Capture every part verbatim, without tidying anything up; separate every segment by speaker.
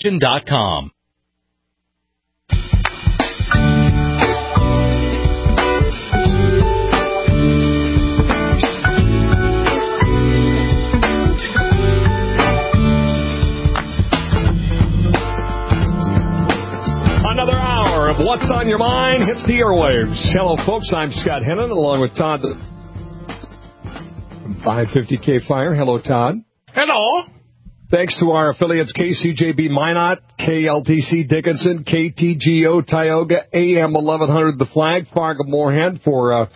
Speaker 1: dot com.
Speaker 2: Another hour of What's on Your Mind hits the airwaves. Hello, folks. I'm Scott Hennon, along with Todd from five fifty K Fire. Hello, Todd.
Speaker 3: Hello.
Speaker 2: Thanks to our affiliates K C J B Minot, K L T C Dickinson, K T G O Tioga, A M eleven hundred The Flag, Fargo Moorhead for uh,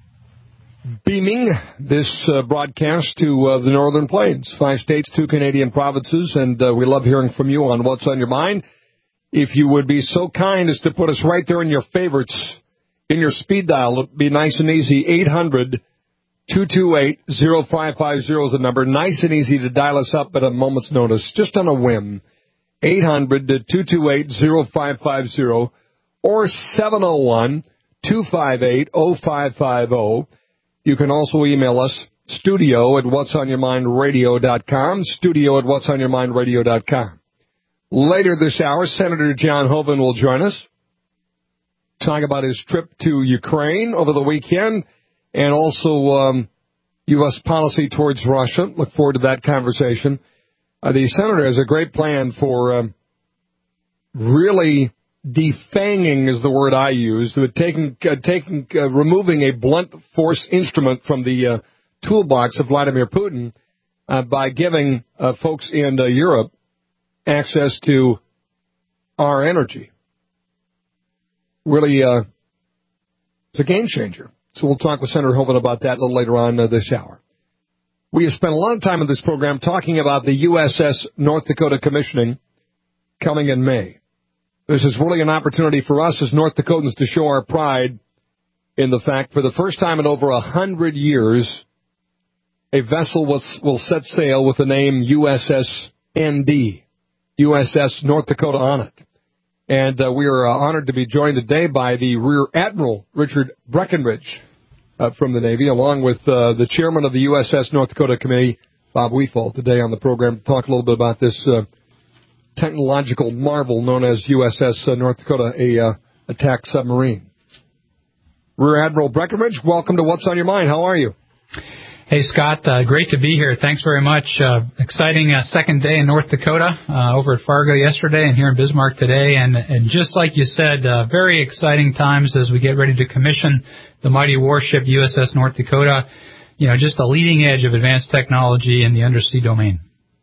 Speaker 2: beaming this uh, broadcast to uh, the Northern Plains. Five states, two Canadian provinces, and uh, we love hearing from you on What's on Your Mind. If you would be so kind as to put us right there in your favorites, in your speed dial, it'd be nice and easy. eight hundred, two two eight, oh five five oh is the number. Nice and easy to dial us up at a moment's notice, just on a whim. eight hundred, two two eight, oh five five oh or seven oh one, two five eight, oh five five oh. You can also email us, studio at whats on your mind radio dot com, studio at whats on your mind radio dot com. Later this hour, Senator John Hoeven will join us, talk about his trip to Ukraine over the weekend, and also um, U S policy towards Russia. Look forward to that conversation. Uh, the senator has a great plan for um, really defanging, is the word I use, with taking, uh, taking, uh, removing a blunt force instrument from the uh, toolbox of Vladimir Putin uh, by giving uh, folks in uh, Europe access to our energy. Really, uh, it's a game changer. So we'll talk with Senator Hoeven about that a little later on uh, this hour. We have spent a lot of time in this program talking about the U S S North Dakota commissioning coming in May. This is really an opportunity for us as North Dakotans to show our pride in the fact for the first time in over a hundred years, a vessel will, will set sail with the name U S S N D. U S S North Dakota on it. And uh, we are uh, honored to be joined today by the Rear Admiral Richard Breckenridge uh, from the Navy, along with uh, the chairman of the U S S North Dakota Committee, Bob Weefald, today on the program to talk a little bit about this uh, technological marvel known as U S S uh, North Dakota, a uh, attack submarine. Rear Admiral Breckenridge, welcome to What's on Your Mind. How are you?
Speaker 4: Hey, Scott, uh, great to be here. Thanks very much. Uh, exciting uh, second day in North Dakota, uh, over at Fargo yesterday and here in Bismarck today. And, and just like you said, uh, very exciting times as we get ready to commission the mighty warship U S S North Dakota. You know, just the leading edge of advanced technology in the undersea domain.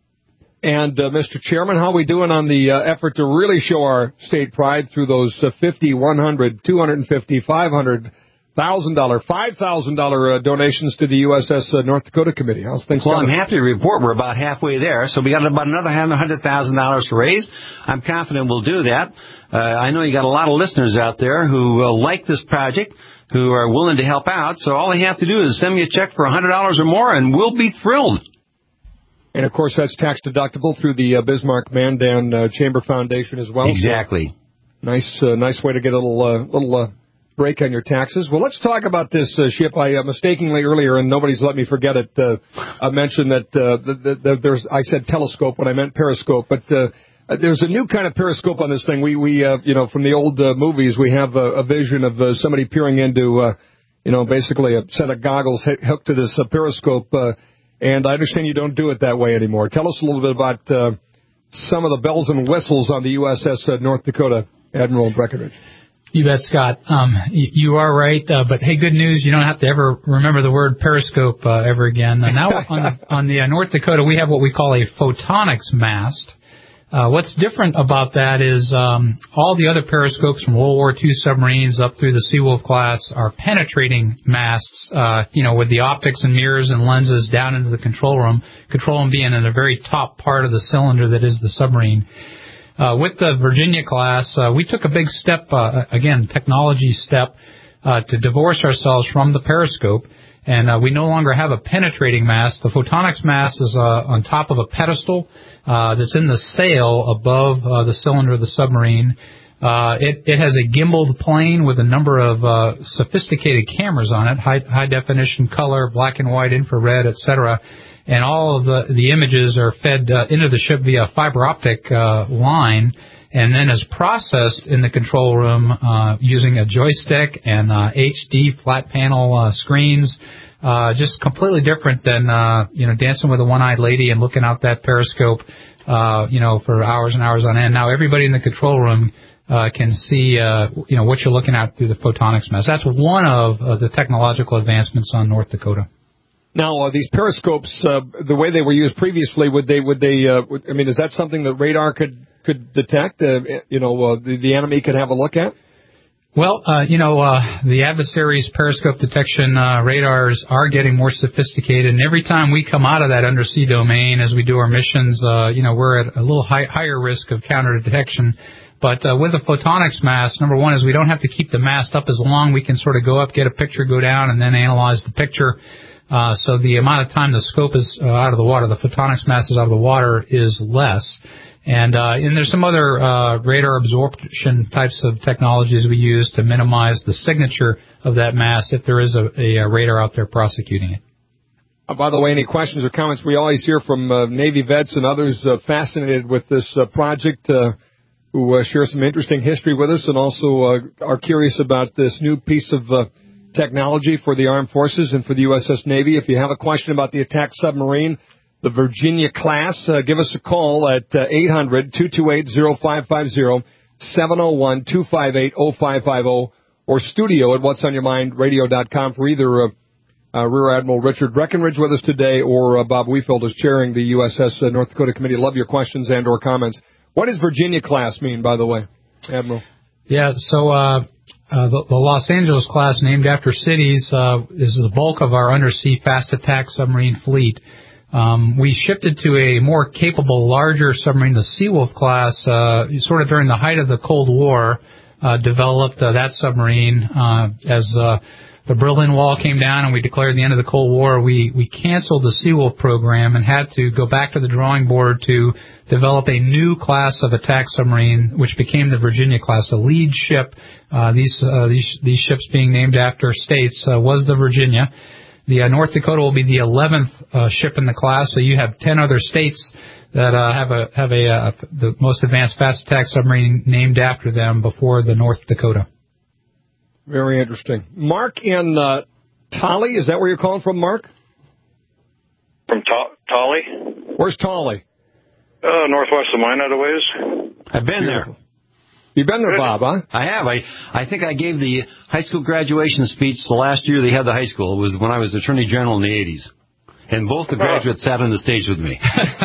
Speaker 2: And, uh, Mister Chairman, how are we doing on the uh, effort to really show our state pride through those uh, fifty, one hundred, two hundred fifty, five hundred one thousand dollars, five thousand dollars uh, donations to the U S S uh, North Dakota Committee? How's things
Speaker 5: well,
Speaker 2: going?
Speaker 5: I'm happy to report we're about halfway there, so we got about another one hundred thousand dollars to raise. I'm confident we'll do that. Uh, I know you got a lot of listeners out there who uh, like this project, who are willing to help out, so all they have to do is send me a check for one hundred dollars or more, and we'll be thrilled.
Speaker 2: And, of course, that's tax-deductible through the uh, Bismarck-Mandan uh, Chamber Foundation as well.
Speaker 5: Exactly.
Speaker 2: So, nice uh, nice way to get a little... Uh, little uh, break on your taxes. Well, let's talk about this uh, ship. I uh, mistakenly earlier, and nobody's let me forget it, uh, I mentioned that uh, the, the, the, there's, I said telescope when I meant periscope, but uh, there's a new kind of periscope on this thing. We, we uh, you know, from the old uh, movies, we have a, a vision of uh, somebody peering into, uh, you know, basically a set of goggles hooked to this uh, periscope, uh, and I understand you don't do it that way anymore. Tell us a little bit about uh, some of the bells and whistles on the U S S uh, North Dakota, Admiral Breckenridge.
Speaker 4: You bet, Scott. Um, you, you are right, uh, but hey, good news. You don't have to ever remember the word periscope uh, ever again. Uh, now on, on the uh, North Dakota, we have what we call a photonics mast. Uh, what's different about that is um, all the other periscopes from World War Two submarines up through the Seawolf class are penetrating masts, uh, you know, with the optics and mirrors and lenses down into the control room, control room being in the very top part of the cylinder that is the submarine. Uh, with the Virginia class, uh, we took a big step, uh, again, technology step, uh, to divorce ourselves from the periscope, and uh, we no longer have a penetrating mast. The photonics mast is uh, on top of a pedestal uh, that's in the sail above uh, the cylinder of the submarine. Uh, it, it has a gimbaled plane with a number of uh, sophisticated cameras on it, high, high definition color, black and white, infrared, et cetera. and all of the, the images are fed uh, into the ship via fiber optic uh, line, and then is processed in the control room uh, using a joystick and uh, H D flat panel uh, screens. Uh, just completely different than, uh, you know, dancing with a one-eyed lady and looking out that periscope, uh, you know, for hours and hours on end. Now everybody in the control room uh, can see, uh, you know, what you're looking at through the photonics mask. That's one of uh, the technological advancements on North Dakota.
Speaker 2: Now, uh, these periscopes, uh, the way they were used previously, would they, would they, uh, would, I mean, is that something that radar could, could detect, uh, you know, uh, the, the enemy could have a look at?
Speaker 4: Well, uh, you know, uh, the adversary's periscope detection uh, radars are getting more sophisticated, and every time we come out of that undersea domain as we do our missions, uh, you know, we're at a little high, higher risk of counter detection. But uh, with the photonics mast, number one is we don't have to keep the mast up as long. We can sort of go up, get a picture, go down, and then analyze the picture. Uh, so the amount of time the scope is uh, out of the water, the photonics mast is out of the water, is less. And, uh, and there's some other, uh, radar absorption types of technologies we use to minimize the signature of that mast if there is a, a, a radar out there prosecuting it.
Speaker 2: Uh, by the way, any questions or comments? We always hear from uh, Navy vets and others uh, fascinated with this uh, project uh, who uh, share some interesting history with us and also uh, are curious about this new piece of uh, technology for the armed forces and for the U S S Navy. If you have a question about the attack submarine, the Virginia class, uh, give us a call at uh, eight hundred, two two eight, oh five five oh, seven oh one, two five eight, oh five five oh, or studio at whats on your mind radio dot com for either uh, uh, Rear Admiral Richard Breckenridge with us today or uh, Bob Wiefield is chairing the U S S uh, North Dakota Committee. Love your questions and or comments. What does Virginia class mean, by the way, Admiral?
Speaker 4: Yeah, so uh, uh, the, the Los Angeles class, named after cities, uh, is the bulk of our undersea fast attack submarine fleet. Um, we shifted to a more capable, larger submarine, the Seawolf class, uh, sort of during the height of the Cold War, uh, developed uh, that submarine. Uh, as uh, the Berlin Wall came down and we declared the end of the Cold War, we, we canceled the Seawolf program and had to go back to the drawing board to develop a new class of attack submarine, which became the Virginia class, a lead ship. Uh, these, uh, these, these ships being named after states, uh, was the Virginia. The uh, North Dakota will be the eleventh uh, ship in the class, so you have ten other states that uh, have a have a uh, the most advanced fast attack submarine named after them before the North Dakota.
Speaker 2: Very interesting. Mark in uh, Tolly, is that where you're calling from, Mark?
Speaker 1: From Ta- Tolly?
Speaker 2: Where's Tolly?
Speaker 1: Uh, northwest of Minot a ways.
Speaker 5: I've been there.
Speaker 2: You've been there, Bob, huh?
Speaker 5: I have. I, I think I gave the high school graduation speech the last year they had the high school. It was when I was Attorney General in the eighties. And both the graduates sat on the stage with me.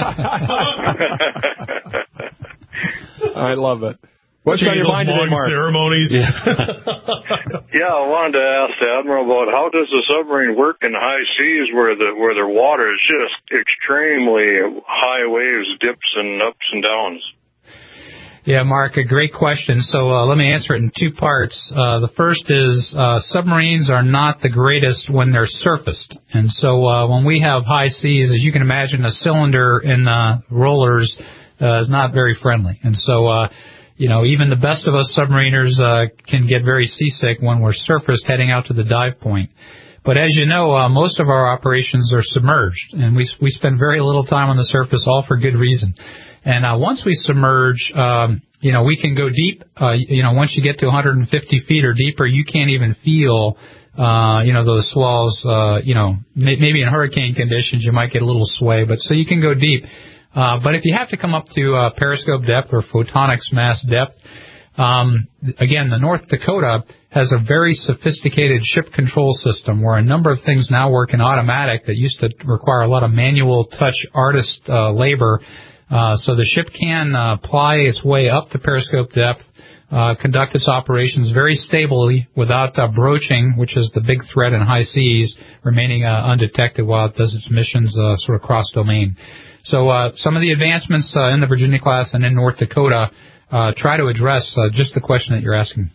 Speaker 2: I love it. What's on your mind today, Mark?
Speaker 3: Ceremonies.
Speaker 5: Yeah.
Speaker 1: Yeah, I wanted to ask the Admiral about how does the submarine work in high seas where the where the water is just extremely high waves, dips and ups and downs?
Speaker 4: Yeah, Mark, a great question. So uh, let me answer it in two parts. Uh, the first is uh, submarines are not the greatest when they're surfaced. And so uh, when we have high seas, as you can imagine, a cylinder in the rollers uh, is not very friendly. And so, uh, you know, even the best of us submariners uh, can get very seasick when we're surfaced heading out to the dive point. But as you know, uh, most of our operations are submerged, and we we spend very little time on the surface, all for good reason. And uh, once we submerge, um, you know, we can go deep. Uh, you know, once you get to one hundred fifty feet or deeper, you can't even feel, uh, you know, those swells. Uh, you know, may, maybe in hurricane conditions you might get a little sway, but so you can go deep. Uh, but if you have to come up to uh, periscope depth or photonics mast depth, um, again, the North Dakota has a very sophisticated ship control system where a number of things now work in automatic that used to require a lot of manual touch artist uh, labor. Uh, so the ship can uh, ply its way up to periscope depth, uh, conduct its operations very stably without uh, broaching, which is the big threat in high seas, remaining uh, undetected while it does its missions uh, sort of cross-domain. So uh, some of the advancements uh, in the Virginia class and in North Dakota uh, try to address uh, just the question that you're asking.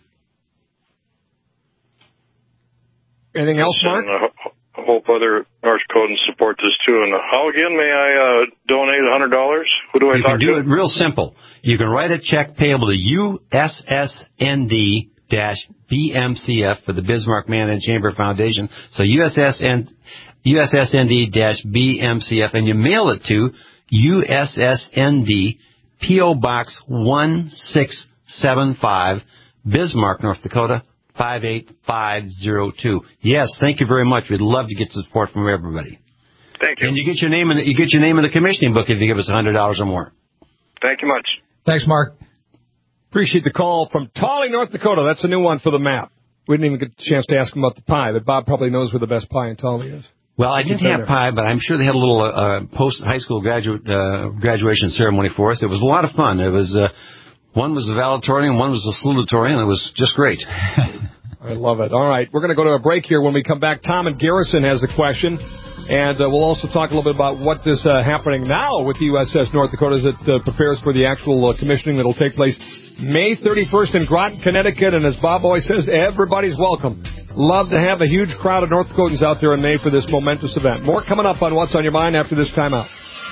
Speaker 2: Anything else, Mark?
Speaker 1: I hope other North Dakotans support this too. And how again may I uh, donate one hundred dollars? Who do I
Speaker 5: you
Speaker 1: talk to?
Speaker 5: You can do it real simple. You can write a check payable to U S S N D B M C F for the Bismarck Man and Chamber Foundation. So U S S N U S S N D B M C F, and you mail it to U S S N D, P O. Box one six seven five, Bismarck, North Dakota, five eight five zero two. Yes, thank you very much. We'd love to get support from everybody.
Speaker 1: Thank you.
Speaker 5: And you get your name in the, you get your name in the commissioning book if you give us one hundred dollars or more.
Speaker 1: Thank you much.
Speaker 2: Thanks, Mark. Appreciate the call from Tawley, North Dakota. That's a new one for the map. We didn't even get a chance to ask him about the pie, but Bob probably knows where the best pie in Tawley is.
Speaker 5: Well, I didn't have pie, but I'm sure they had a little uh, post-high school graduate uh, graduation ceremony for us. It was a lot of fun. It was uh, one was the valedictorian, one was the salutatorian, and it was just great.
Speaker 2: I love it. All right, we're going to go to a break here. When we come back, Tom in Garrison has a question, and uh, we'll also talk a little bit about what is uh, happening now with the U S S North Dakota as it uh, prepares for the actual uh, commissioning that will take place May thirty-first in Groton, Connecticut. And as Bob always says, everybody's welcome. Love to have a huge crowd of North Dakotans out there in May for this momentous event. More coming up on What's on Your Mind after this timeout.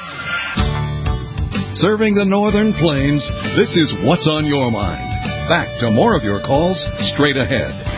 Speaker 3: Serving the Northern Plains, this is What's on Your Mind. Back to more of your calls straight ahead.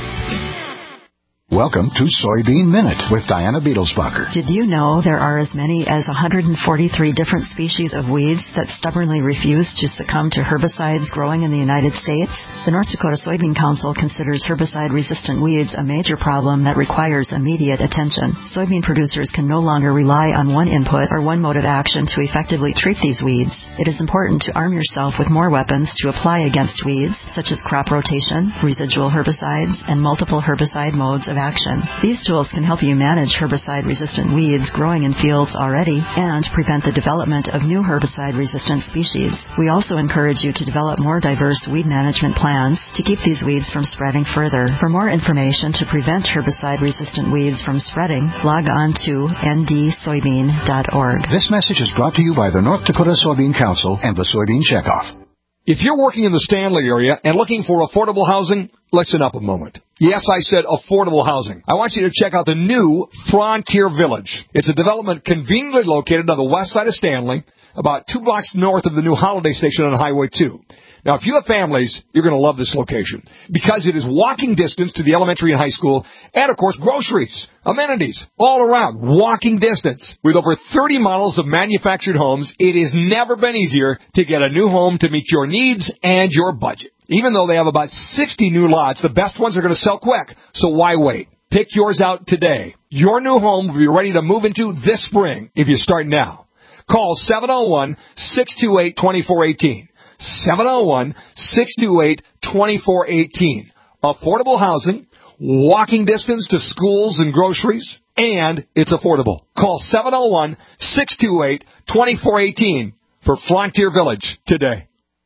Speaker 6: Welcome to Soybean Minute with Diana Beetlesbacher.
Speaker 7: Did you know there are as many as one hundred forty-three different species of weeds that stubbornly refuse to succumb to herbicides growing in the United States? The North Dakota Soybean Council considers herbicide-resistant weeds a major problem that requires immediate attention. Soybean producers can no longer rely on one input or one mode of action to effectively treat these weeds. It is important to arm yourself with more weapons to apply against weeds, such as crop rotation, residual herbicides, and multiple herbicide modes of action. These tools can help you manage herbicide-resistant weeds growing in fields already and prevent the development of new herbicide-resistant species. We also encourage you to develop more diverse weed management plans to keep these weeds from spreading further. For more information to prevent herbicide-resistant weeds from spreading, log on to N D soybean dot org.
Speaker 6: This message is brought to you by the North Dakota Soybean Council and the Soybean Checkoff.
Speaker 2: If you're working in the Stanley area and looking for affordable housing, listen up a moment. Yes, I said affordable housing. I want you to check out the new Frontier Village. It's a development conveniently located on the west side of Stanley, about two blocks north of the new Holiday Station on Highway two. Now, if you have families, you're going to love this location because it is walking distance to the elementary and high school and, of course, groceries, amenities, all around, walking distance. With over thirty models of manufactured homes, it has never been easier to get a new home to meet your needs and your budget. Even though they have about sixty new lots, the best ones are going to sell quick, so why wait? Pick yours out today. Your new home will be ready to move into this spring if you start now. Call seven oh one, six two eight, two four one eight. seven oh one, six two eight, two four one eight. Affordable housing, walking distance to schools and groceries, and it's affordable. Call seven oh one, six two eight, two four one eight for Frontier Village today.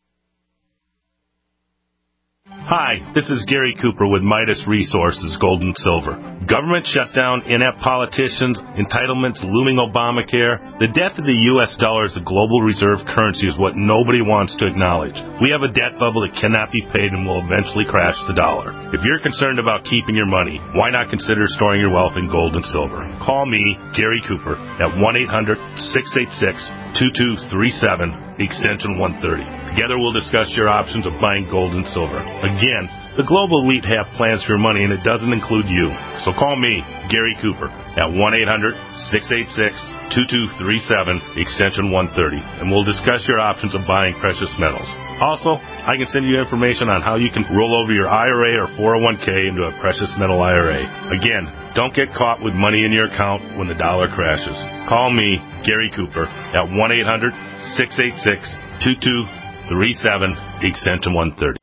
Speaker 8: Hi, this is Gary Cooper with Midas Resources, Gold and Silver. Government shutdown, inept politicians, entitlements, looming Obamacare. The death of the U S dollar as the global reserve currency is what nobody wants to acknowledge. We have a debt bubble that cannot be paid and will eventually crash the dollar. If you're concerned about keeping your money, why not consider storing your wealth in gold and silver? Call me, Gary Cooper, at one eight hundred, six eight six, two two three seven, extension one thirty. Together we'll discuss your options of buying gold and silver. Again, the global elite have plans for your money, and it doesn't include you. So call me, Gary Cooper, at one eight hundred, six eight six, two two three seven, extension one thirty, and we'll discuss your options of buying precious metals. Also, I can send you information on how you can roll over your I R A or four oh one k into a precious metal I R A. Again, don't get caught with money in your account when the dollar crashes. Call me, Gary Cooper, at one eight hundred, six eight six, two two three seven, extension one thirty.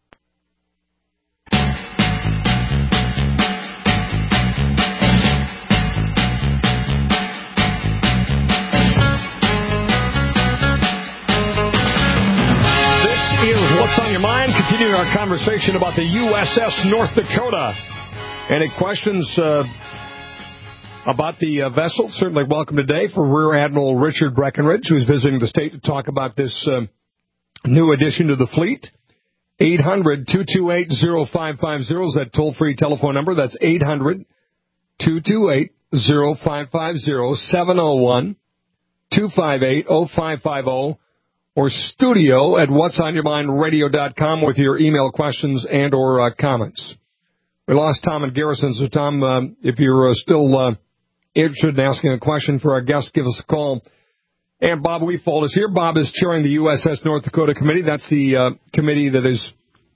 Speaker 2: What's on your mind? Continuing our conversation about the U S S North Dakota. Any questions uh, about the uh, vessel? Certainly welcome today for Rear Admiral Richard Breckenridge, who's visiting the state to talk about this uh, new addition to the fleet. eight hundred, two two eight, oh five five oh is that toll-free telephone number. That's eight hundred, two two eight, oh five five oh, seven oh one, two five eight, oh five five oh. Or studio at whats on your mind radio dot com with your email questions and or uh, comments. We lost Tom in Garrison, so Tom, um, if you're uh, still uh, interested in asking a question for our guest, give us a call. And Bob Weefold is here. Bob is chairing the U S S North Dakota Committee. That's the uh, committee that has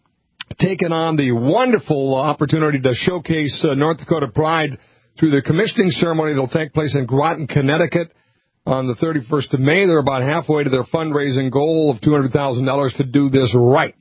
Speaker 2: taken on the wonderful opportunity to showcase uh, North Dakota pride through the commissioning ceremony that will take place in Groton, Connecticut on the thirty-first of May. They're about halfway to their fundraising goal of two hundred thousand dollars to do this right.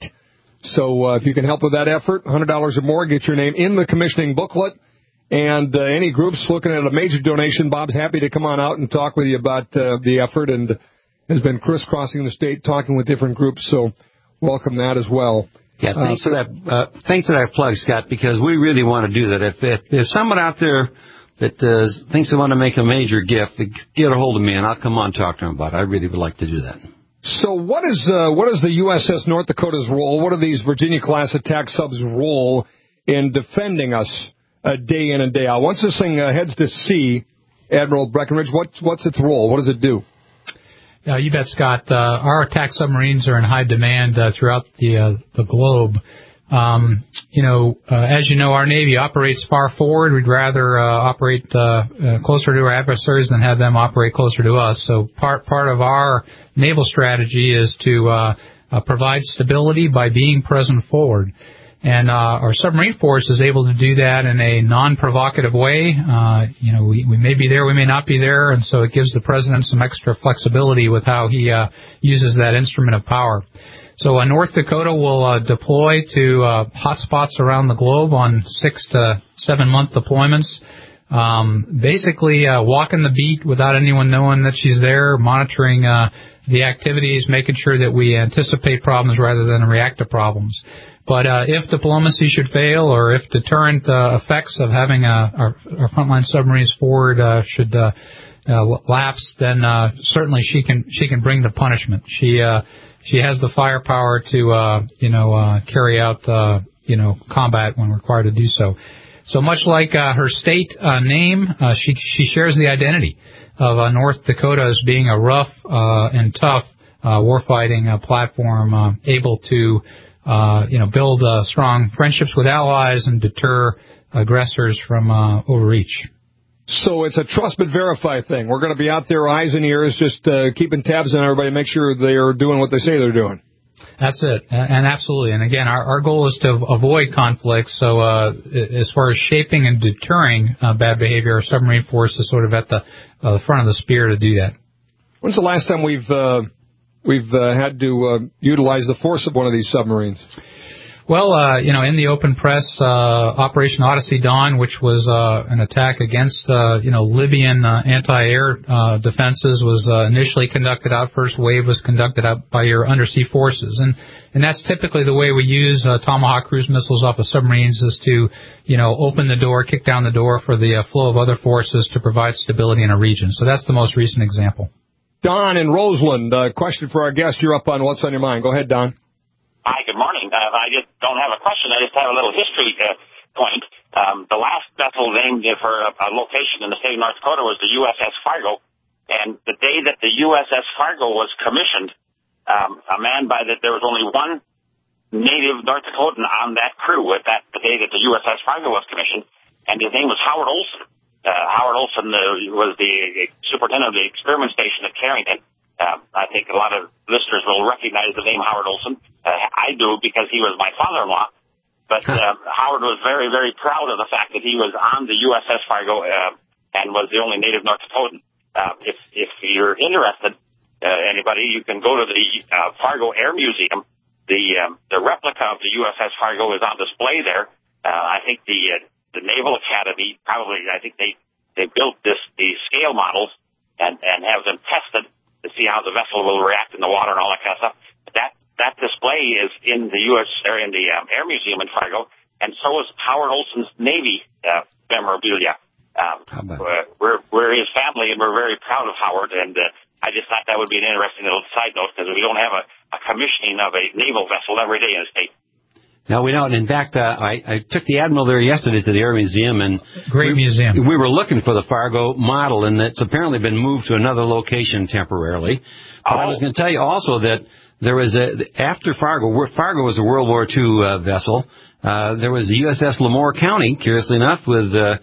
Speaker 2: So uh, if you can help with that effort, one hundred dollars or more, get your name in the commissioning booklet. And uh, any groups looking at a major donation, Bob's happy to come on out and talk with you about uh, the effort and has been crisscrossing the state talking with different groups. So welcome that as well.
Speaker 5: Yeah, thanks uh, for that. Uh, thanks for that plug, Scott, because we really want to do that. If if, if someone out there that uh, thinks they want to make a major gift, get a hold of me and I'll come on and talk to them about it. I really would like to do that.
Speaker 2: So what is uh, what is the U S S North Dakota's role? What are these Virginia-class attack subs' role in defending us uh, day in and day out? Once this thing uh, heads to sea, Admiral Breckenridge, what's, what's its role? What does it do?
Speaker 4: Uh, you bet, Scott. Uh, our attack submarines are in high demand uh, throughout the uh, the globe. Um, you know, uh, as you know, our Navy operates far forward. We'd rather uh, operate uh, uh, closer to our adversaries than have them operate closer to us. So part part of our naval strategy is to uh, uh, provide stability by being present forward. And uh, our submarine force is able to do that in a non-provocative way. Uh, you know, we, we may be there, we may not be there, and so it gives the president some extra flexibility with how he uh, uses that instrument of power. So uh, North Dakota will uh, deploy to uh, hotspots around the globe on six to seven month deployments. Um, basically, uh, walking the beat without anyone knowing that she's there, monitoring uh, the activities, making sure that we anticipate problems rather than react to problems. But uh, if diplomacy should fail, or if deterrent uh, effects of having uh, our, our frontline submarines forward uh, should uh, uh, lapse, then uh, certainly she can she can bring the punishment. She uh, she has the firepower to uh, you know uh, carry out uh, you know combat when required to do so. So much like uh, her state uh, name, uh, she she shares the identity of uh, North Dakota as being a rough uh, and tough uh, warfighting uh, platform, uh, able to Uh, you know, build uh, strong friendships with allies and deter aggressors from uh, overreach.
Speaker 2: So it's a trust but verify thing. We're going to be out there, eyes and ears, just uh, keeping tabs on everybody, make sure they're doing what they say they're doing.
Speaker 4: That's it, and absolutely. And again, our, our goal is to avoid conflicts. So uh, as far as shaping and deterring uh, bad behavior, our submarine force is sort of at the uh, front of the spear to do that.
Speaker 2: When's the last time we've uh, we've uh, had to uh, utilize the force of one of these submarines?
Speaker 4: Well, uh, you know, in the open press, uh, Operation Odyssey Dawn, which was uh, an attack against, uh, you know, Libyan uh, anti-air uh, defenses, was uh, initially conducted out. First wave was conducted out by your undersea forces. And, and that's typically the way we use uh, Tomahawk cruise missiles off of submarines, is to, you know, open the door, kick down the door for the uh, flow of other forces to provide stability in a region. So that's the most recent example.
Speaker 2: Don in Roseland, uh, question for our guest. You're up on What's on Your Mind. Go ahead, Don.
Speaker 9: Hi, good morning. Uh, I just don't have a question. I just have a little history uh, point. Um, the last vessel named for a, a location in the state of North Dakota was the U S S Fargo. And the day that the U S S Fargo was commissioned, um, a man by that there was only one native North Dakotan on that crew at that the day that the U S S Fargo was commissioned, and his name was Howard Olson. Uh, Howard Olson uh, was the superintendent of the experiment station at Carrington. Uh, I think a lot of listeners will recognize the name Howard Olson. Uh, I do, because he was my father-in-law. But uh, Howard was very, very proud of the fact that he was on the U S S Fargo uh, and was the only native North Dakotan. Uh, if, if you're interested, uh, anybody, you can go to the uh, Fargo Air Museum. The um, the replica of the U S S Fargo is on display there. Uh, I think the uh, the Naval Academy probably, I think they, they built this these scale models and, and have them tested to see how the vessel will react in the water and all that kind of stuff. That that display is in the U S or in the um, Air Museum in Fargo, and so is Howard Olson's Navy uh, memorabilia. Um, we're we're his family, and we're very proud of Howard. And uh, I just thought that would be an interesting little side note, because we don't have a, a commissioning of a naval vessel every day in the state.
Speaker 5: No, we don't. In fact, uh, I, I took the Admiral there yesterday to the Air Museum, and
Speaker 4: great
Speaker 5: we,
Speaker 4: museum.
Speaker 5: We were looking for the Fargo model, and it's apparently been moved to another location temporarily. But oh. I was going to tell you also that there was a after Fargo. Fargo was a World War Two uh, vessel. Uh, there was the U S S Lamore County, curiously enough, with uh,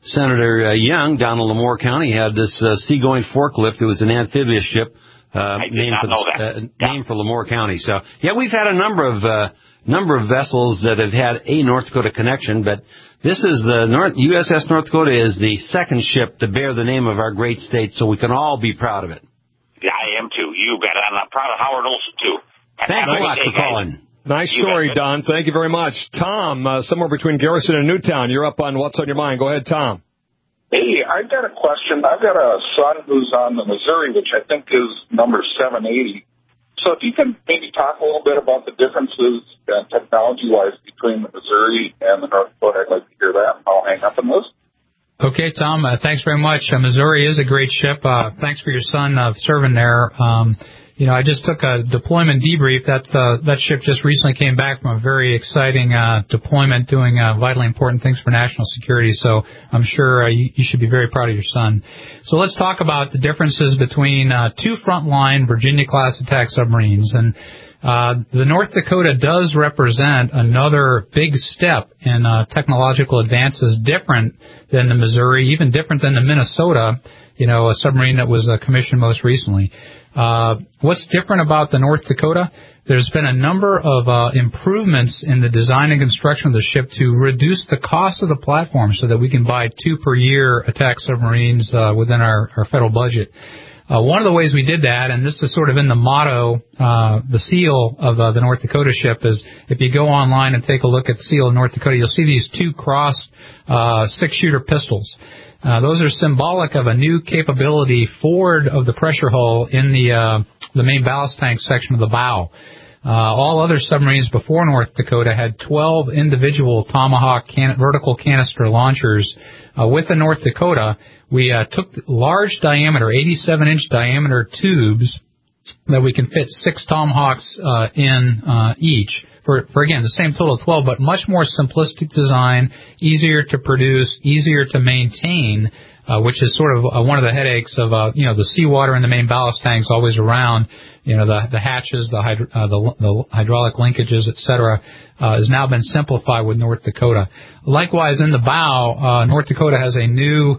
Speaker 5: Senator uh, Young down in Lemoore County had this uh, seagoing forklift. It was an amphibious ship uh, named for the, uh, yeah. named for Lemoore County. So yeah, we've had a number of uh, number of vessels that have had a North Dakota connection, but this is the North, U S S North Dakota is the second ship to bear the name of our great state, so we can all be proud of it.
Speaker 9: Yeah, I am too. You bet. And I'm proud of Howard Olson too. And
Speaker 5: Thanks a lot for calling.
Speaker 2: Nice story, Don. Thank you very much. Tom, uh, somewhere between Garrison and Newtown, you're up on What's on Your Mind. Go ahead, Tom.
Speaker 10: Hey, I've got a question. I've got a son who's on the Missouri, which I think is number seven eighty. So if you can maybe talk a little bit about the differences uh, technology-wise between the Missouri and the North Dakota, I'd like to hear that. I'll hang up on this.
Speaker 4: Okay, Tom, uh, thanks very much. Uh, Missouri is a great ship. Uh, thanks for your son uh, serving there. Um, you know, I just took a deployment debrief. That uh, that ship just recently came back from a very exciting uh, deployment doing uh, vitally important things for national security. So I'm sure uh, you, you should be very proud of your son. So let's talk about the differences between uh, two frontline Virginia-class attack submarines. And Uh, the North Dakota does represent another big step in uh, technological advances, different than the Missouri, even different than the Minnesota, you know, a submarine that was uh, commissioned most recently. Uh, what's different about the North Dakota? There's been a number of uh, improvements in the design and construction of the ship to reduce the cost of the platform so that we can buy two per year attack submarines uh, within our, our federal budget. Uh, one of the ways we did that, and this is sort of in the motto, uh, the seal of uh, the North Dakota ship, is if you go online and take a look at the seal of North Dakota, you'll see these two crossed uh, six-shooter pistols. Uh, those are symbolic of a new capability forward of the pressure hull in the uh, the main ballast tank section of the bow. Uh, all other submarines before North Dakota had twelve individual Tomahawk can- vertical canister launchers. Uh, with the North Dakota, we uh, took large diameter, eighty-seven inch diameter tubes that we can fit six Tomahawks uh, in uh, each. For, for, again, the same total of twelve, but much more simplistic design, easier to produce, easier to maintain, uh, which is sort of uh, one of the headaches of, uh, you know, the seawater in the main ballast tanks always around, you know, the, the hatches, the, hydro, uh, the, the hydraulic linkages, et cetera, uh, has now been simplified with North Dakota. Likewise, in the bow, uh, North Dakota has a new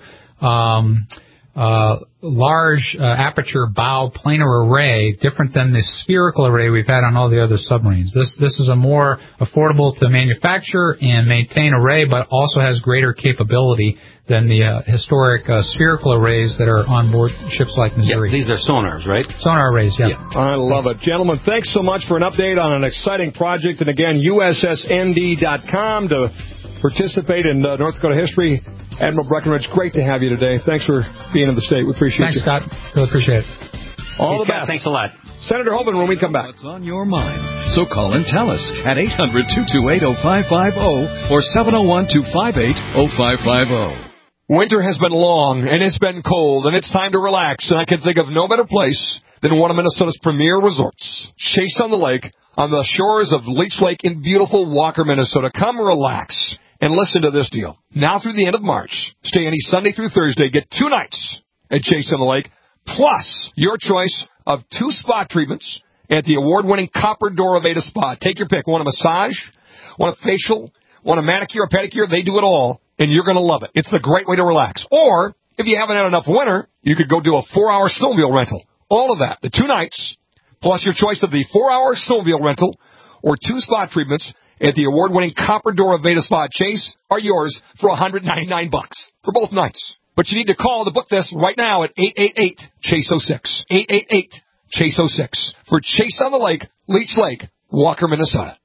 Speaker 4: um, uh, large uh, aperture bow planar array, different than the spherical array we've had on all the other submarines. This this is a more affordable to manufacture and maintain array, but also has greater capability than the uh, historic uh, spherical arrays that are on board ships like Missouri.
Speaker 5: Yeah, these are sonars, right?
Speaker 4: Sonar arrays, yeah.
Speaker 5: yeah.
Speaker 2: I love it. Gentlemen, thanks so much for an update on an exciting project. And again, U S S N D dot com to participate in uh, North Dakota history. Admiral Breckenridge, great to have you today. Thanks for being in the state. We appreciate
Speaker 4: thanks,
Speaker 2: you.
Speaker 4: Thanks, Scott. Really appreciate it.
Speaker 2: All
Speaker 5: hey,
Speaker 2: the
Speaker 5: Scott,
Speaker 2: best.
Speaker 5: Thanks a lot.
Speaker 2: Senator Hovind, when we come back.
Speaker 3: What's on your mind? So call and tell us at eight hundred, two two eight, oh five five oh or seven oh one, two five eight, oh five five oh.
Speaker 2: Winter has been long, and it's been cold, and it's time to relax, and I can think of no better place than one of Minnesota's premier resorts, Chase on the Lake, on the shores of Leech Lake in beautiful Walker, Minnesota. Come relax and listen to this deal. Now through the end of March, stay any Sunday through Thursday, get two nights at Chase on the Lake, plus your choice of two spa treatments at the award-winning Copper Door Aveda Spa. Take your pick. Want a massage? Want a facial? Want a manicure, a pedicure? They do it all, and you're going to love it. It's the great way to relax. Or, if you haven't had enough winter, you could go do a four-hour snowmobile rental. All of that, the two nights, plus your choice of the four-hour snowmobile rental or two spa treatments at the award-winning Copper Door Aveda Spa at Chase are yours for one hundred ninety-nine bucks for both nights. But you need to call to book this right now at eight eight eight, Chase oh six. eight eight eight, Chase oh six for Chase on the Lake, Leech Lake, Walker, Minnesota.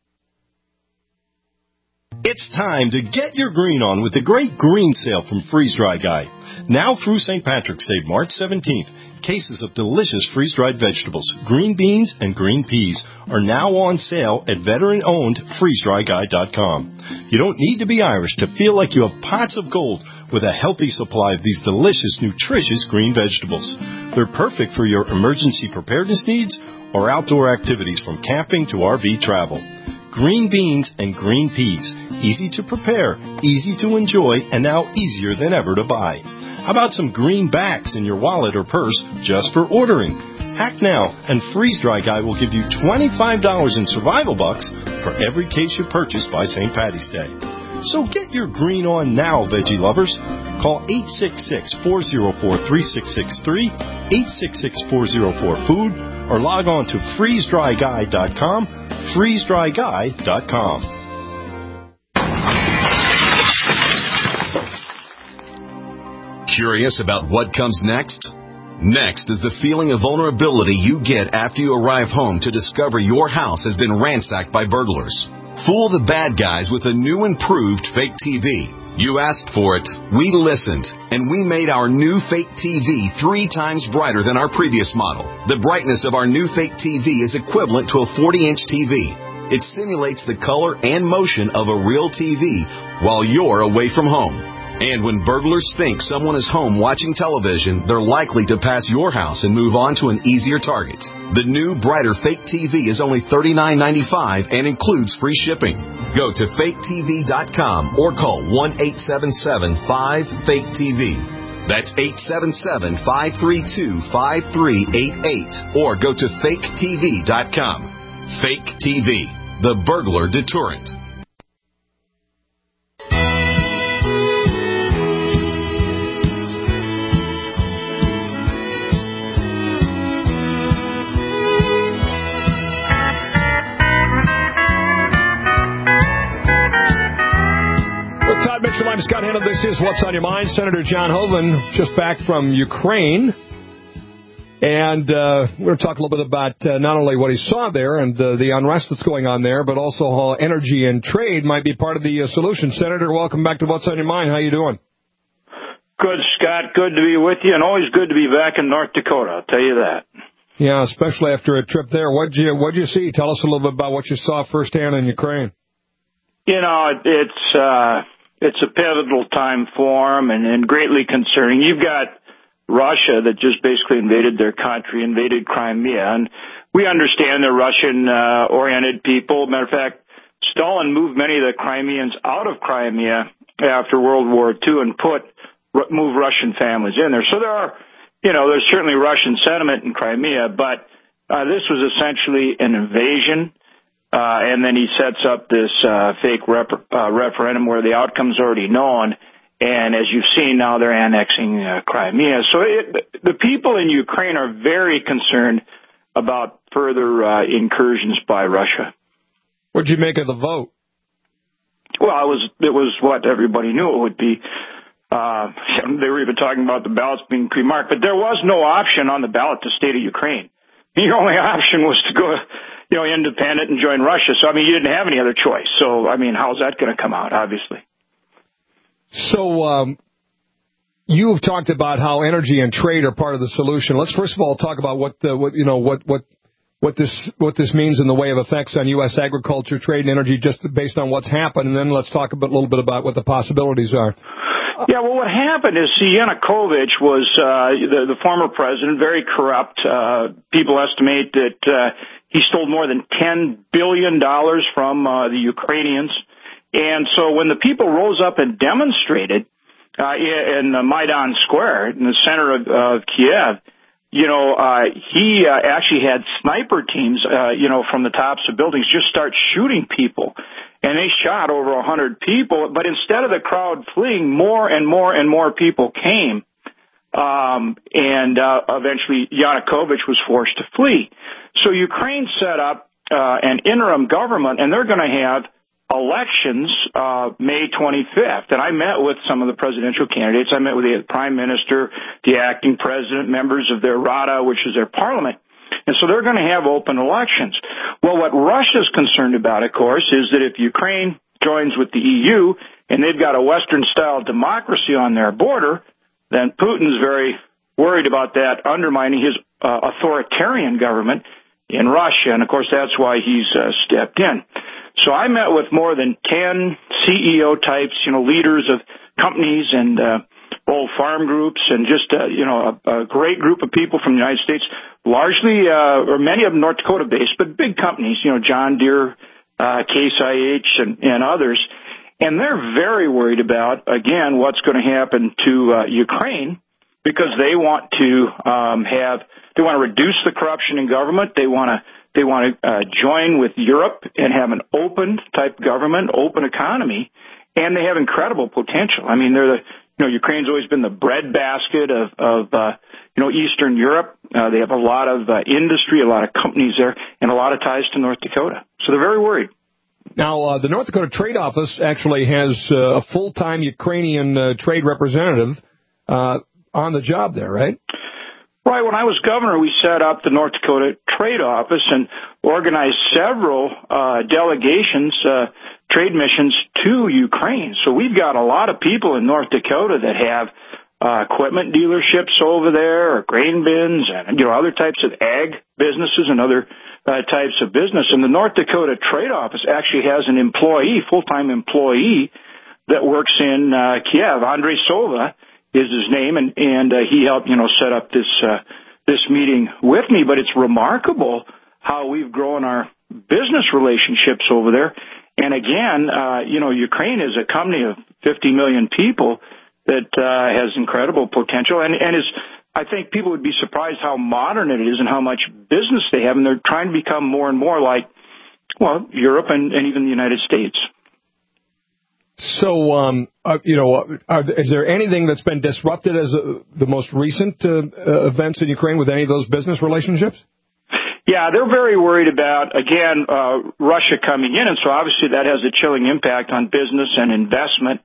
Speaker 11: It's time to get your green on with the great green sale from Freeze Dry Guy. Now through Saint Patrick's Day, March seventeenth, cases of delicious freeze-dried vegetables, green beans, and green peas are now on sale at veteran-owned freeze dry guy dot com. You don't need to be Irish to feel like you have pots of gold with a healthy supply of these delicious, nutritious green vegetables. They're perfect for your emergency preparedness needs or outdoor activities from camping to R V travel. Green beans and green peas, easy to prepare, easy to enjoy, and now easier than ever to buy. How about some greenbacks in your wallet or purse just for ordering? Act now, and Freeze Dry Guy will give you twenty-five dollars in survival bucks for every case you purchase by Saint Patty's Day. So get your green on now, veggie lovers. Call eight six six, four oh four, three six six three, eight six six, four oh four, food, or log on to freeze dry guy dot com, freeze dry guy dot com.
Speaker 12: Curious about what comes next? Next is the feeling of vulnerability you get after you arrive home to discover your house has been ransacked by burglars. Fool the bad guys with a new improved fake T V. You asked for it, we listened, and we made our new fake T V three times brighter than our previous model. The brightness of our new fake T V is equivalent to a forty-inch T V. It simulates the color and motion of a real T V while you're away from home. And when burglars think someone is home watching television, they're likely to pass your house and move on to an easier target. The new, brighter fake T V is only thirty-nine ninety-five and includes free shipping. Go to fake T V dot com or call one eight seven seven, five, fake T V. That's eight seven seven, five three two, five three eight eight. Or go to fake T V dot com. Fake T V, the burglar deterrent.
Speaker 2: I'm Scott Hanna. This is What's on Your Mind. Senator John Hoeven just back from Ukraine. And uh, we're going to talk a little bit about uh, not only what he saw there and uh, the unrest that's going on there, but also how energy and trade might be part of the uh, solution. Senator, welcome back to What's on Your Mind. How you doing?
Speaker 13: Good, Scott. Good to be with you, and always good to be back in North Dakota, I'll tell you that.
Speaker 2: Yeah, especially after a trip there. What'd you, what'd you see? Tell us a little bit about what you saw firsthand in Ukraine.
Speaker 13: You know, it's... Uh, It's a pivotal time for them and, and greatly concerning. You've got Russia that just basically invaded their country, invaded Crimea, and we understand they're Russian-oriented uh, people. Matter of fact, Stalin moved many of the Crimeans out of Crimea after World War Two and put move Russian families in there. So there are, you know, there's certainly Russian sentiment in Crimea, but uh, this was essentially an invasion. Uh, and then he sets up this uh, fake rep- uh, referendum where the outcome's already known. And as you've seen now, they're annexing uh, Crimea. So it, the people in Ukraine are very concerned about further uh, incursions by Russia.
Speaker 2: What'd you make of the vote?
Speaker 13: Well, it was it was what everybody knew it would be. Uh, they were even talking about the ballots being pre-marked, but there was no option on the ballot to stay to Ukraine. Your only option was to go, you know, independent and join Russia. So, I mean, you didn't have any other choice. So, I mean, how's that going to come out, obviously?
Speaker 2: So, um, you've talked about how energy and trade are part of the solution. Let's first of all talk about what, the, what you know, what, what, what this, what this means in the way of effects on U S agriculture, trade, and energy, just based on what's happened. And then let's talk a bit, little bit about what the possibilities are.
Speaker 13: Yeah, well, what happened is see, Yanukovych was uh, the, the former president, very corrupt. Uh, people estimate that uh, he stole more than ten billion dollars from uh, the Ukrainians. And so when the people rose up and demonstrated uh, in the Maidan Square, in the center of, of Kiev, you know, uh, he uh, actually had sniper teams, uh, you know, from the tops of buildings just start shooting people. And they shot over a hundred people, but instead of the crowd fleeing, more and more and more people came. Um, and uh, eventually Yanukovych was forced to flee. So Ukraine set up uh, an interim government, and they're going to have elections uh, May twenty-fifth. And I met with some of the presidential candidates. I met with the prime minister, the acting president, members of their Rada, which is their parliament. And so they're going to have open elections. Well, what Russia's concerned about, of course, is that if Ukraine joins with the E U and they've got a Western-style democracy on their border, then Putin's very worried about that undermining his uh, authoritarian government in Russia. And, of course, that's why he's uh, stepped in. So I met with more than ten C E O types, you know, leaders of companies and uh, old farm groups, and just, uh, you know, a, a great group of people from the United States, largely, uh, or many of them North Dakota-based, but big companies, you know, John Deere, uh, Case I H, and, and others. And they're very worried about, again, what's going to happen to uh, Ukraine, because they want to um, have, they want to reduce the corruption in government. They want to, they want to uh, join with Europe and have an open type government, open economy, and they have incredible potential. I mean, they're the, you know, Ukraine's always been the breadbasket of, of uh, you know, Eastern Europe. Uh, they have a lot of uh, industry, a lot of companies there, and a lot of ties to North Dakota. So they're very worried.
Speaker 2: Now, uh, the North Dakota Trade Office actually has uh, a full-time Ukrainian uh, trade representative uh, on the job there, right?
Speaker 13: Right. When I was governor, we set up the North Dakota Trade Office and organized several uh, delegations, uh, trade missions to Ukraine. So we've got a lot of people in North Dakota that have uh, equipment dealerships over there, or grain bins, and you know other types of ag businesses and other uh, types of business. And the North Dakota Trade Office actually has an employee, full-time employee, that works in uh, Kiev. Andrei Sova is his name, and and uh, he helped you know set up this uh, this meeting with me. But it's remarkable how we've grown our business relationships over there. And again, uh, you know, Ukraine is a company of fifty million people that uh, has incredible potential, and and is I think people would be surprised how modern it is and how much business they have, and they're trying to become more and more like well Europe and, and even the United States.
Speaker 2: So, um, uh, you know, are, is there anything that's been disrupted as uh, the most recent uh, uh, events in Ukraine with any of those business relationships?
Speaker 13: Yeah, they're very worried about, again, uh, Russia coming in, and so obviously that has a chilling impact on business and investment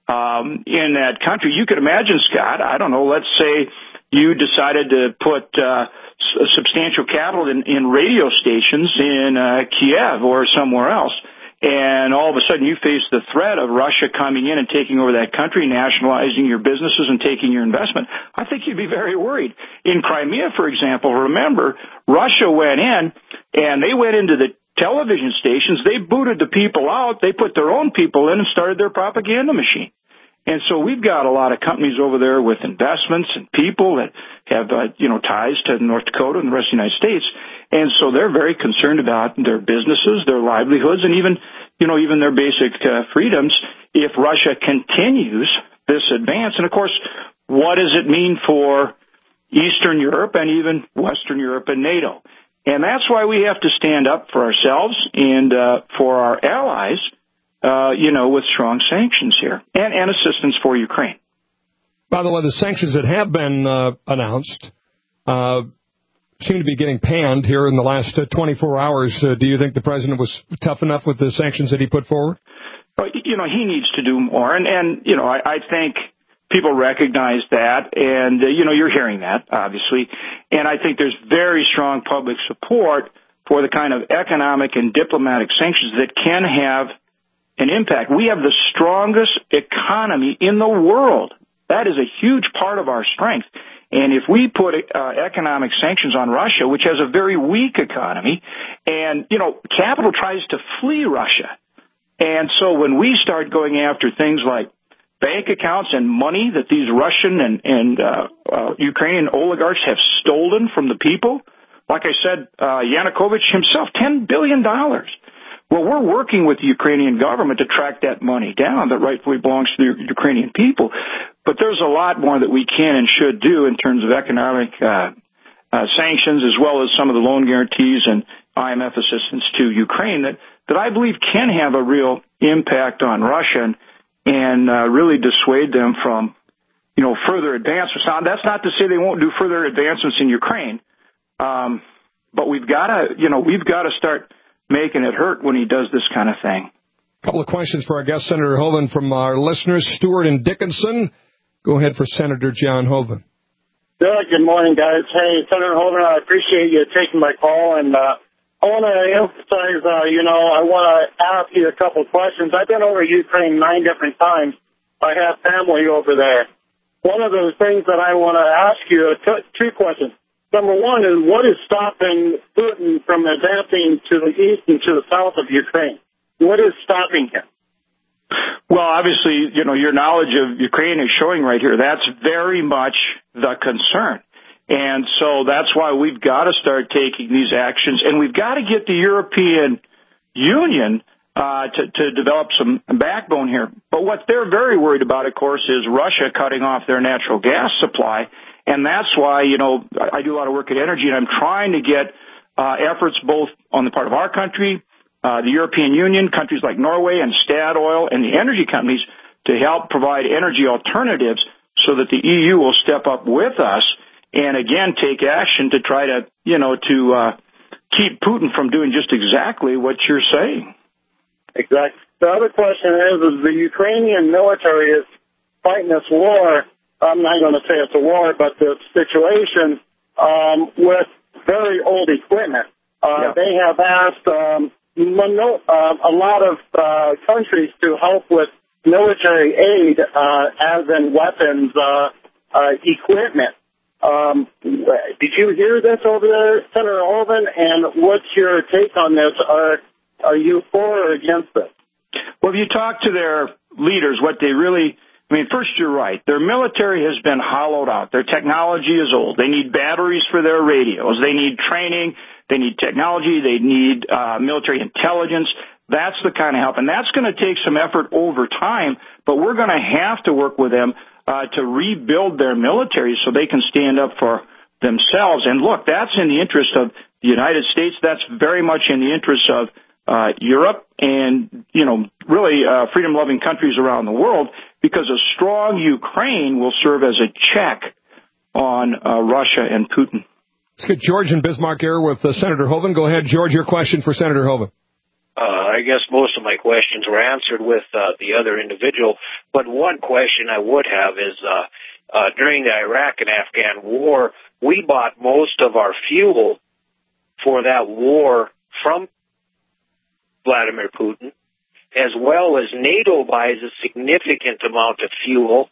Speaker 13: um, in that country. You could imagine, Scott, I don't know, let's say you decided to put uh, s- substantial capital in, in radio stations in uh, Kiev or somewhere else. And all of a sudden you face the threat of Russia coming in and taking over that country, nationalizing your businesses and taking your investment. I think you'd be very worried. In Crimea, for example, remember, Russia went in and they went into the television stations. They booted the people out. They put their own people in and started their propaganda machine. And so we've got a lot of companies over there with investments and people that have, uh, you know, ties to North Dakota and the rest of the United States. And so they're very concerned about their businesses, their livelihoods, and even, you know, even their basic uh, freedoms if Russia continues this advance. And of course, what does it mean for Eastern Europe and even Western Europe and NATO? And that's why we have to stand up for ourselves and uh, for our allies. Uh, you know, with strong sanctions here and, and assistance for Ukraine.
Speaker 2: By the way, the sanctions that have been uh, announced uh, seem to be getting panned here in the last uh, twenty-four hours. Uh, do you think the president was tough enough with the sanctions that he put forward?
Speaker 13: Well, you know, he needs to do more. And, and you know, I, I think people recognize that. And, uh, you know, you're hearing that, obviously. And I think there's very strong public support for the kind of economic and diplomatic sanctions that can have an impact. We have the strongest economy in the world. That is a huge part of our strength. And if we put uh, economic sanctions on Russia, which has a very weak economy, and, you know, capital tries to flee Russia. And so when we start going after things like bank accounts and money that these Russian and, and uh, uh, Ukrainian oligarchs have stolen from the people, like I said, uh, Yanukovych himself, ten billion dollars. Well, we're working with the Ukrainian government to track that money down that rightfully belongs to the Ukrainian people. But there's a lot more that we can and should do in terms of economic uh, uh, sanctions, as well as some of the loan guarantees and I M F assistance to Ukraine that, that I believe can have a real impact on Russia and, and uh, really dissuade them from, you know, further advancements. Now, that's not to say they won't do further advancements in Ukraine, um, but we've got to, you know, we've got to start making it hurt when he does this kind of thing.
Speaker 2: A couple of questions for our guest, Senator Hoeven, from our listeners, Stuart and Dickinson. Go ahead for Senator John Hoeven.
Speaker 14: Good. Good morning, guys. Hey, Senator Hoeven, I appreciate you taking my call, and uh, I want to emphasize, uh, you know, I want to ask you a couple of questions. I've been over Ukraine nine different times. I have family over there. One of the things that I want to ask you, t- two questions. Number one is, what is stopping Putin from advancing to the east and to the south of Ukraine? What is stopping him?
Speaker 13: Well, obviously, you know, your knowledge of Ukraine is showing right here. That's very much the concern. And so that's why we've got to start taking these actions. And we've got to get the European Union uh, to, to develop some backbone here. But what they're very worried about, of course, is Russia cutting off their natural gas supply. And that's why, you know, I do a lot of work at Energy, and I'm trying to get uh, efforts both on the part of our country, uh, the European Union, countries like Norway and Statoil, and the energy companies to help provide energy alternatives so that the E U will step up with us and, again, take action to try to, you know, to uh, keep Putin from doing just exactly what you're saying.
Speaker 14: Exactly. The other question is, is the Ukrainian military is fighting this war. I'm not going to say it's a war, but the situation um, with very old equipment. Uh, yeah. They have asked um, mono, uh, a lot of uh, countries to help with military aid, uh, as in weapons, uh, uh, equipment. Um, did you hear this over there, Senator Hoeven? And what's your take on this? Are are you for or against this?
Speaker 13: Well, if you talk to their leaders, what they really, I mean, first, you're right. Their military has been hollowed out. Their technology is old. They need batteries for their radios. They need training. They need technology. They need uh, military intelligence. That's the kind of help. And that's going to take some effort over time, but we're going to have to work with them uh, to rebuild their military so they can stand up for themselves. And look, that's in the interest of the United States. That's very much in the interest of uh, Europe and, you know, really uh, freedom-loving countries around the world, because a strong Ukraine will serve as a check on uh, Russia and Putin.
Speaker 2: Let's get George in Bismarck here with uh, Senator Hoeven. Go ahead, George, your question for Senator Hoeven.
Speaker 15: Uh, I guess most of my questions were answered with uh, the other individual, but one question I would have is uh, uh, during the Iraq and Afghan war, we bought most of our fuel for that war from Vladimir Putin, as well as NATO buys a significant amount of fuel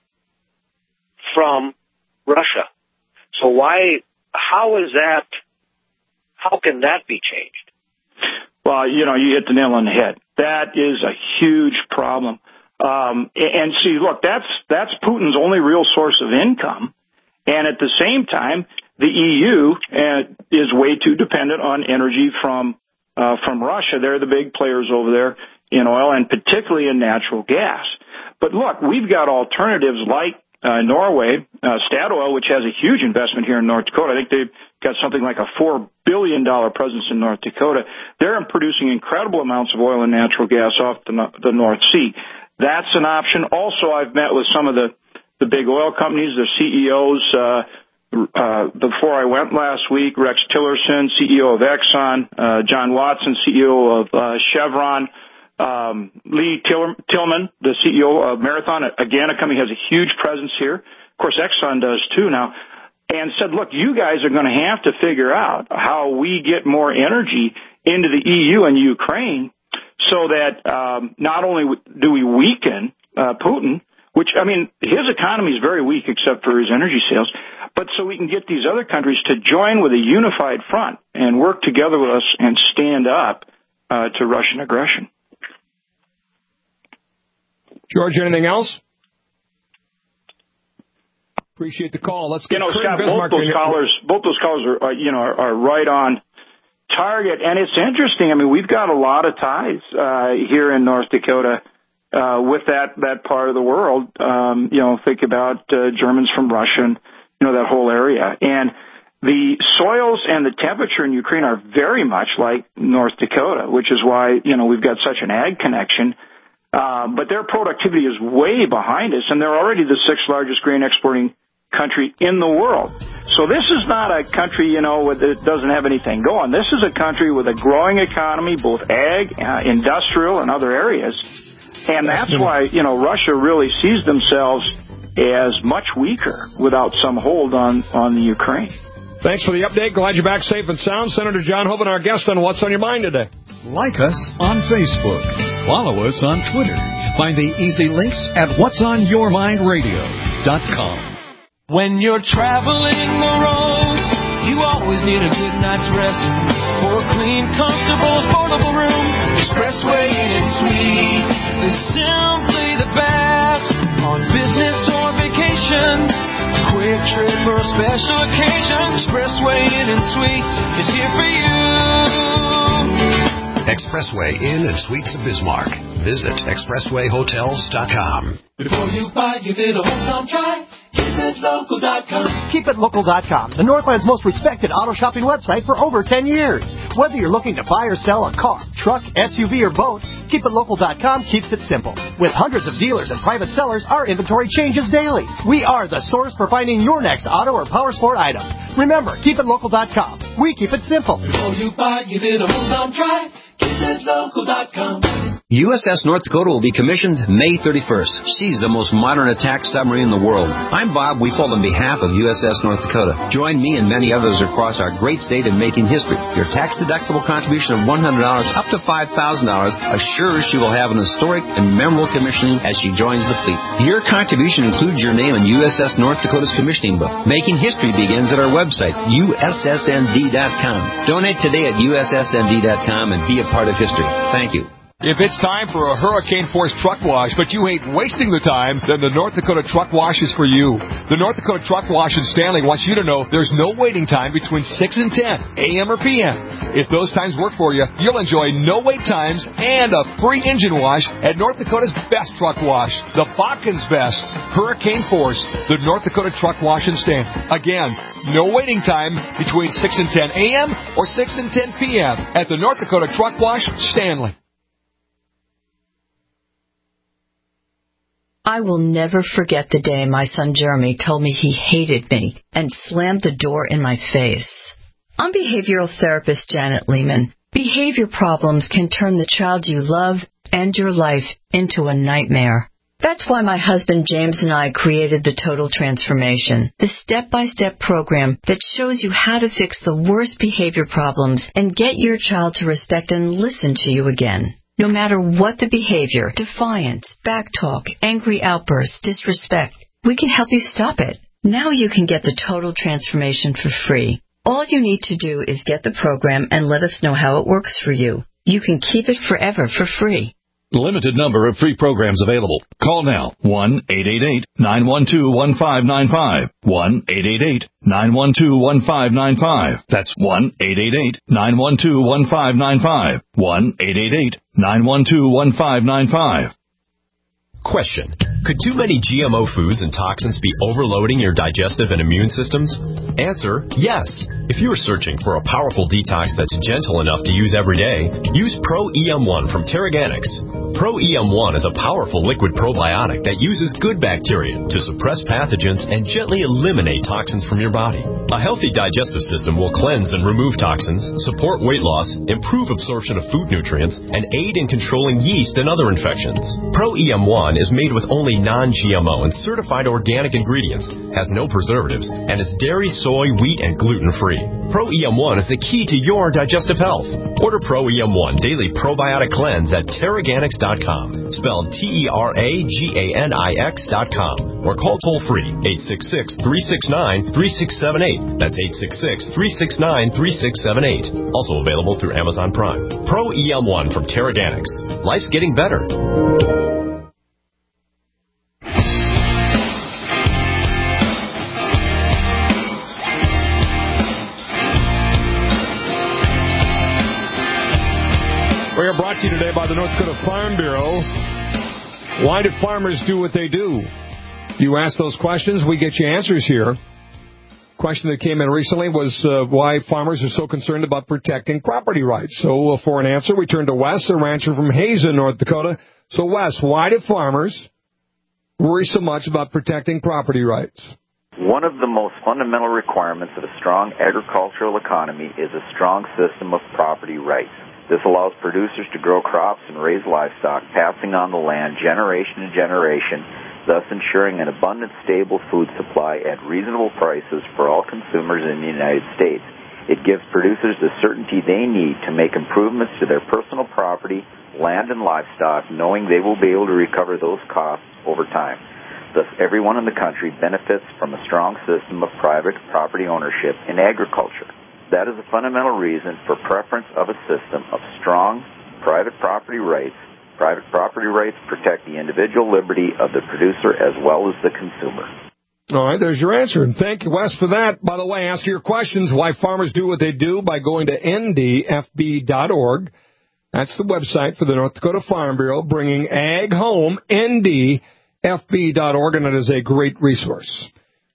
Speaker 15: from Russia. So why, how is that, how can that be changed?
Speaker 13: Well, you know, you hit the nail on the head. That is a huge problem. Um, and see, look, that's that's Putin's only real source of income. And at the same time, the E U uh, is way too dependent on energy from uh, from Russia. They're the big players over there in oil, and particularly in natural gas. But look, we've got alternatives like uh, Norway, uh, Statoil, which has a huge investment here in North Dakota. I think they've got something like a four billion dollars presence in North Dakota. They're producing incredible amounts of oil and natural gas off the, the North Sea. That's an option. Also, I've met with some of the, the big oil companies, their C E Os. Uh, uh, before I went last week, Rex Tillerson, C E O of Exxon, uh, John Watson, C E O of uh, Chevron, um, Lee Till- Tillman, the C E O of Marathon, again, a company has a huge presence here. Of course, Exxon does too now. And said, look, you guys are going to have to figure out how we get more energy into the E U and Ukraine so that um, not only do we weaken uh, Putin, which, I mean, his economy is very weak except for his energy sales, but so we can get these other countries to join with a unified front and work together with us and stand up uh, to Russian aggression.
Speaker 2: George, anything else? Appreciate the call. Let's get
Speaker 13: you know,
Speaker 2: Kurt
Speaker 13: Scott,
Speaker 2: Bismarck.
Speaker 13: Both those callers, both those callers are, are you know, are, are right on target, and it's interesting. I mean, we've got a lot of ties uh, here in North Dakota uh, with that that part of the world. Um, you know, think about uh, Germans from Russia, and you know that whole area. And the soils and the temperature in Ukraine are very much like North Dakota, which is why you know we've got such an ag connection. Uh, but their productivity is way behind us, and they're already the sixth largest grain exporting country in the world. So this is not a country, you know, that doesn't have anything going. This is a country with a growing economy, both ag, uh, industrial, and other areas. And that's why, you know, Russia really sees themselves as much weaker without some hold on, on the Ukraine.
Speaker 2: Thanks for the update. Glad you're back safe and sound. Senator John Hoeven, our guest on What's on Your Mind today.
Speaker 3: Like us on Facebook. Follow us on Twitter. Find the easy links at whats on your mind radio dot com.
Speaker 16: When you're traveling the roads, you always need a good night's rest. For a clean, comfortable, affordable room, Expressway Inn and Suites is simply the best. On business or vacation, quick trip or a special occasion, Expressway Inn and Suites is here for you.
Speaker 17: Expressway Inn and Suites of Bismarck. Visit expressway hotels dot com.
Speaker 18: Before you buy, give it a home try. Give it
Speaker 16: it local dot com.
Speaker 18: keep it local dot com, the Northland's most respected auto shopping website for over ten years. Whether you're looking to buy or sell a car, truck, S U V, or boat, keep it local dot com keeps it simple. With hundreds of dealers and private sellers, our inventory changes daily. We are the source for finding your next auto or power sport item. Remember, keep it local dot com. We keep it simple.
Speaker 16: Before you buy, give it a hold on try. keep it local dot com.
Speaker 19: U S S North Dakota will be commissioned May thirty-first. She's the most modern attack submarine in the world. I'm Bob Weefold on behalf of U S S North Dakota. Join me and many others across our great state in making history. Your tax-deductible contribution of one hundred dollars up to five thousand dollars assures she will have an historic and memorable commissioning as she joins the fleet. Your contribution includes your name in U S S North Dakota's commissioning book. Making history begins at our website, U S S N D dot com. Donate today at U S S N D dot com and be a part of history. Thank you.
Speaker 2: If it's time for a hurricane-force truck wash, but you hate wasting the time, then the North Dakota Truck Wash is for you. The North Dakota Truck Wash in Stanley wants you to know there's no waiting time between six and ten, A M or P M. If those times work for you, you'll enjoy no wait times and a free engine wash at North Dakota's best truck wash, the Botkin's Best Hurricane Force, the North Dakota Truck Wash in Stanley. Again, no waiting time between six and ten A M or six and ten P M at the North Dakota Truck Wash, Stanley.
Speaker 20: I will never forget the day my son Jeremy told me he hated me and slammed the door in my face. I'm behavioral therapist Janet Lehman. Behavior problems can turn the child you love and your life into a nightmare. That's why my husband James and I created the Total Transformation, the step-by-step program that shows you how to fix the worst behavior problems and get your child to respect and listen to you again. No matter what the behavior, defiance, backtalk, angry outbursts, disrespect, we can help you stop it. Now you can get the Total Transformation for free. All you need to do is get the program and let us know how it works for you. You can keep it forever for free.
Speaker 21: Limited number of free programs available. Call now, one eight eight eight, nine one two, one five nine five, one eight eight eight, nine one two, one five nine five. That's one eight eight eight, nine one two, one five nine five, one eight eight eight, nine one two, one five nine five.
Speaker 22: Question. Could too many G M O foods and toxins be overloading your digestive and immune systems? Answer, yes. If you are searching for a powerful detox that's gentle enough to use every day, use Pro E M one from Terraganics. Pro E M one is a powerful liquid probiotic that uses good bacteria to suppress pathogens and gently eliminate toxins from your body. A healthy digestive system will cleanse and remove toxins, support weight loss, improve absorption of food nutrients, and aid in controlling yeast and other infections. Pro E M one is made with only non-G M O and certified organic ingredients, has no preservatives, and is dairy, soy, wheat, and gluten-free. Pro E M one is the key to your digestive health. Order Pro E M one Daily Probiotic Cleanse at Terraganics dot com, spelled T E R A G A N I X dot com, or call toll-free eight six six, three six nine, three six seven eight. That's eight six six, three six nine, three six seven eight. Also available through Amazon Prime. Pro E M one from Terraganics. Life's getting better.
Speaker 2: We are brought to you today by the North Dakota Farm Bureau. Why do farmers do what they do? You ask those questions, we get you answers here. Question that came in recently was uh, why farmers are so concerned about protecting property rights. So uh, for an answer, we turn to Wes, a rancher from Hazen, North Dakota. So Wes, why do farmers worry so much about protecting property rights?
Speaker 23: One of the most fundamental requirements of a strong agricultural economy is a strong system of property rights. This allows producers to grow crops and raise livestock, passing on the land generation to generation, thus ensuring an abundant, stable food supply at reasonable prices for all consumers in the United States. It gives producers the certainty they need to make improvements to their personal property, land, and livestock, knowing they will be able to recover those costs over time. Thus, everyone in the country benefits from a strong system of private property ownership in agriculture. That is a fundamental reason for preference of a system of strong private property rights. Private property rights protect the individual liberty of the producer as well as the consumer.
Speaker 2: All right, there's your answer. And thank you, Wes, for that. By the way, ask your questions, why farmers do what they do, by going to N D F B dot org. That's the website for the North Dakota Farm Bureau, bringing ag home, N D F B dot org, and it is a great resource.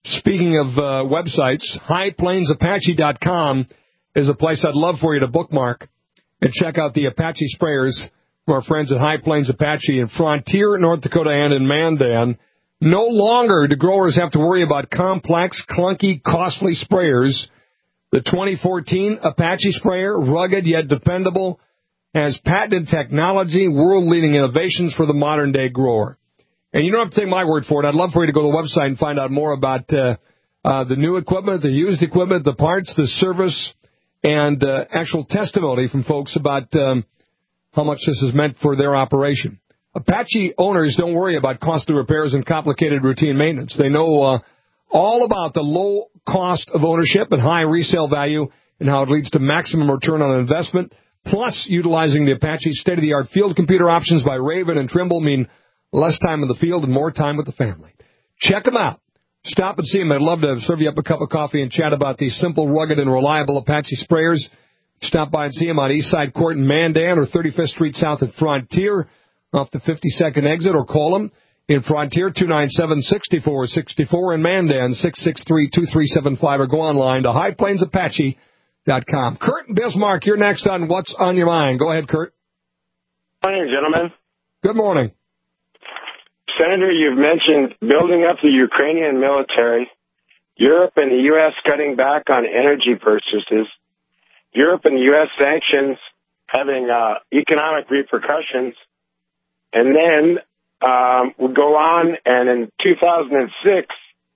Speaker 2: Speaking of uh, websites, high plains apache dot com is a place I'd love for you to bookmark and check out the Apache sprayers from our friends at High Plains Apache in Frontier, North Dakota, and in Mandan. No longer do growers have to worry about complex, clunky, costly sprayers. The twenty fourteen Apache sprayer, rugged yet dependable, has patented technology, world-leading innovations for the modern-day grower. And you don't have to take my word for it. I'd love for you to go to the website and find out more about uh, uh, the new equipment, the used equipment, the parts, the service, and uh, actual testimony from folks about um, how much this has meant for their operation. Apache owners don't worry about costly repairs and complicated routine maintenance. They know uh, all about the low cost of ownership and high resale value and how it leads to maximum return on investment. Plus, utilizing the Apache state-of-the-art field computer options by Raven and Trimble mean less time in the field and more time with the family. Check them out. Stop and see them. I'd love to serve you up a cup of coffee and chat about these simple, rugged, and reliable Apache sprayers. Stop by and see them on Eastside Court in Mandan or thirty-fifth Street South at Frontier off the fifty-second exit, or call them in Frontier two nine seven, six four six four, in Mandan six six three, two three seven five, or go online to high plains apache dot com. Kurt and Bismarck, you're next on What's on Your Mind. Go ahead, Kurt.
Speaker 1: Good morning, gentlemen.
Speaker 2: Good morning.
Speaker 1: Senator, you've mentioned building up the Ukrainian military, Europe and the U S cutting back on energy purchases, Europe and the U S sanctions having uh, economic repercussions, and then um, we go on, and in two thousand six,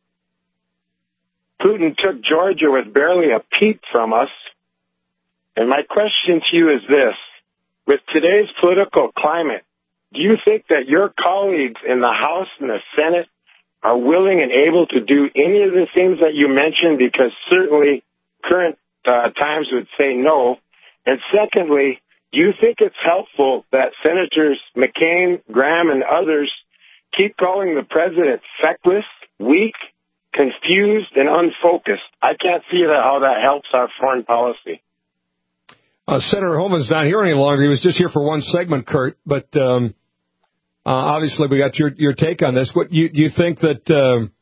Speaker 1: Putin took Georgia with barely a peep from us. And my question to you is this. With today's political climate, do you think that your colleagues in the House and the Senate are willing and able to do any of the things that you mentioned? Because certainly current uh, times would say no. And secondly, do you think it's helpful that Senators McCain, Graham, and others keep calling the president feckless, weak, confused, and unfocused? I can't see that, how that helps our foreign policy.
Speaker 2: Uh, Senator Homan's not here any longer. He was just here for one segment, Kurt. But um, uh, obviously, we got your your take on this. What you you think that um,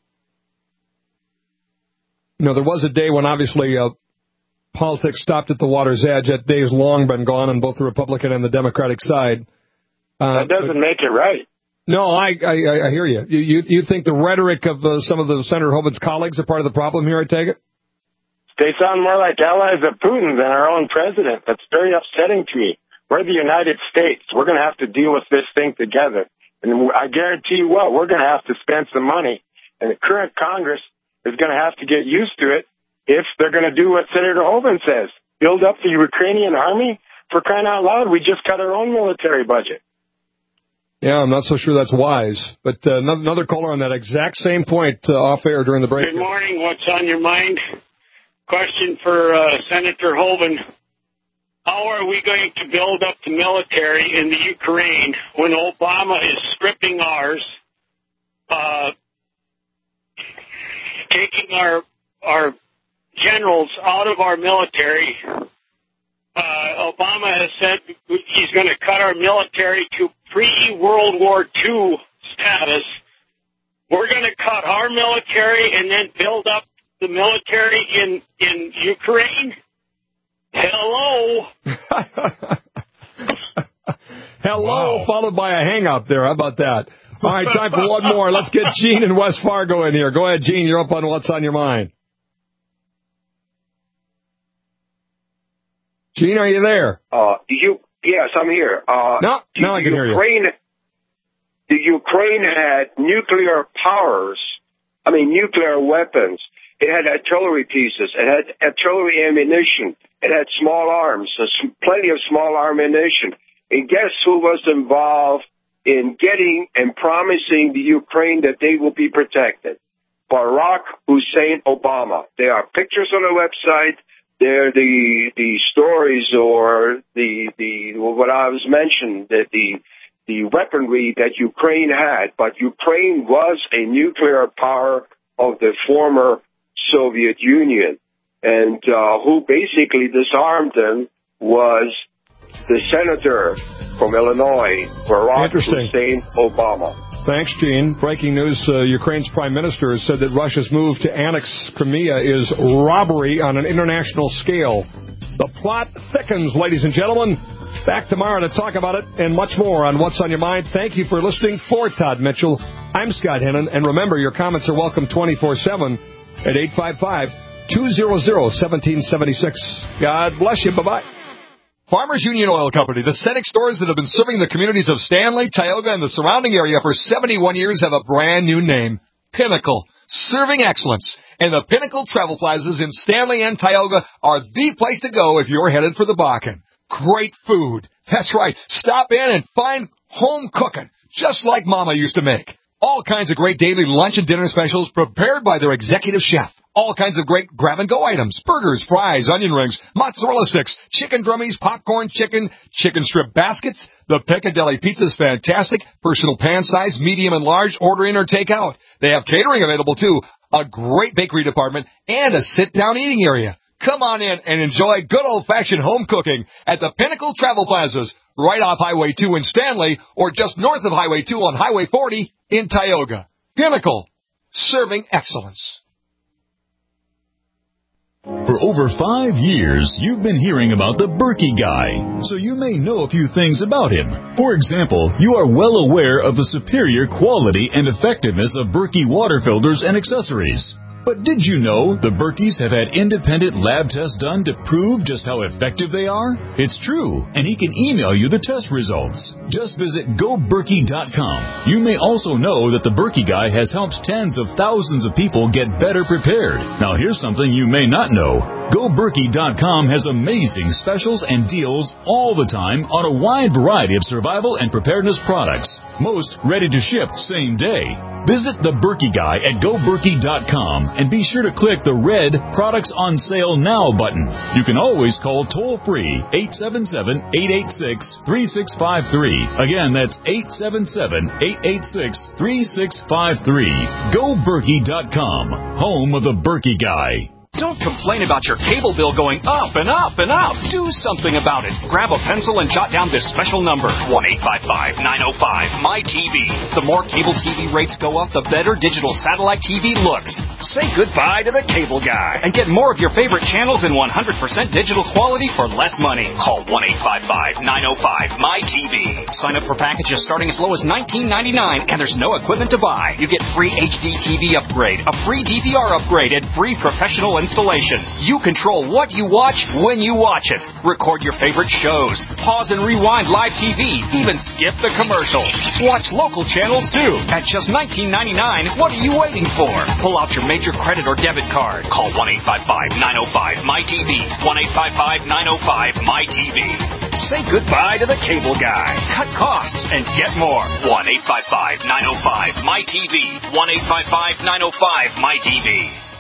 Speaker 2: you know? There was a day when obviously uh, politics stopped at the water's edge. That day has long been gone on both the Republican and the Democratic side. Uh,
Speaker 1: that doesn't but, make it right.
Speaker 2: No, I, I I hear you. You you, you think the rhetoric of uh, some of the Senator Homan's colleagues are part of the problem here? I take it.
Speaker 1: They sound more like allies of Putin than our own president. That's very upsetting to me. We're the United States. We're going to have to deal with this thing together. And I guarantee you what, we're going to have to spend some money. And the current Congress is going to have to get used to it if they're going to do what Senator Homan says. Build up the Ukrainian army? For crying out loud, we just cut our own military budget.
Speaker 2: Yeah, I'm not so sure that's wise. But uh, another caller on that exact same point uh, off air during the break.
Speaker 6: Good morning. What's on your mind? Question for uh, Senator Hoven. How are we going to build up the military in the Ukraine when Obama is stripping ours, uh, taking our our generals out of our military? Uh, Obama has said he's going to cut our military to pre-World War Two status. We're going to cut our military and then build up the military in, in Ukraine? Hello?
Speaker 2: Hello, wow. Followed by a hang up there. How about that? All right, time for one more. Let's get Gene in West Fargo in here. Go ahead, Gene. You're up on What's on Your Mind. Gene, are you there?
Speaker 7: Uh, you, yes, I'm here. Uh,
Speaker 2: no, no, I can
Speaker 7: Ukraine,
Speaker 2: hear you.
Speaker 7: The Ukraine had nuclear powers, I mean, nuclear weapons. It had artillery pieces. It had artillery ammunition. It had small arms, so plenty of small ammunition. And guess who was involved in getting and promising the Ukraine that they will be protected? Barack Hussein Obama. There are pictures on the website. They're the the stories or the the what I was mentioned that the the weaponry that Ukraine had. But Ukraine was a nuclear power of the former Soviet Union, and uh, who basically disarmed them was the senator from Illinois, Barack Hussein Obama.
Speaker 2: Thanks, Gene. Breaking news, uh, Ukraine's prime minister has said that Russia's move to annex Crimea is robbery on an international scale. The plot thickens, ladies and gentlemen. Back tomorrow to talk about it and much more on What's on Your Mind. Thank you for listening. For Todd Mitchell, I'm Scott Hennon. And remember, your comments are welcome twenty-four seven at eight five five, two hundred, seventeen seventy-six. God bless you. Bye-bye.
Speaker 3: Farmers Union Oil Company, the Cenex stores that have been serving the communities of Stanley, Tioga, and the surrounding area for seventy-one years have a brand new name, Pinnacle, serving excellence. And the Pinnacle Travel Plazas in Stanley and Tioga are the place to go if you're headed for the Bakken. Great food. That's right. Stop in and find home cooking, just like Mama used to make. All kinds of great daily lunch and dinner specials prepared by their executive chef. All kinds of great grab-and-go items, burgers, fries, onion rings, mozzarella sticks, chicken drummies, popcorn chicken, chicken strip baskets. The Piccadilly Pizza is fantastic. Personal pan size, medium and large, order in or take out. They have catering available, too. A great bakery department and a sit-down eating area. Come on in and enjoy good old-fashioned home cooking at the Pinnacle Travel Plazas, right off Highway two in Stanley, or just north of Highway two on Highway forty in Tioga. Pinnacle, serving excellence.
Speaker 21: For over five years, you've been hearing about the Berkey Guy, so you may know a few things about him. For example, you are well aware of the superior quality and effectiveness of Berkey water filters and accessories. But did you know the Berkeys have had independent lab tests done to prove just how effective they are? It's true, and he can email you the test results. Just visit go berkey dot com. You may also know that the Berkey Guy has helped tens of thousands of people get better prepared. Now here's something you may not know. go berkey dot com has amazing specials and deals all the time on a wide variety of survival and preparedness products. Most ready to ship same day. Visit the Berkey Guy at go berkey dot com and be sure to click the red Products on Sale Now button. You can always call toll-free eight seven seven, eight eight six, three six five three. Again, that's eight seven seven, eight eight six, three six five three. go berkey dot com, home of the Berkey Guy.
Speaker 8: Don't complain about your cable bill going up and up and up. Do something about it. Grab a pencil and jot down this special number, one eight five five, nine oh five, M Y T V. The more cable T V rates go up, the better digital satellite T V looks. Say goodbye to the cable guy and get more of your favorite channels in one hundred percent digital quality for less money. Call one eight five five, nine oh five, M Y T V. Sign up for packages starting as low as nineteen ninety-nine, and there's no equipment to buy. You get free H D T V upgrade, a free D V R upgrade, and free professional installation. You control what you watch when you watch it. Record your favorite shows. Pause and rewind live T V. Even skip the commercials. Watch local channels too. At just nineteen ninety-nine, what are you waiting for? Pull out your major credit or debit card. Call one eight five five, nine oh five, M Y T V. one eight five five, nine oh five, M Y T V. Say goodbye to the cable guy. Cut costs and get more. one eight five five, nine oh five, M Y T V. one eight five five, nine oh five, M Y T V.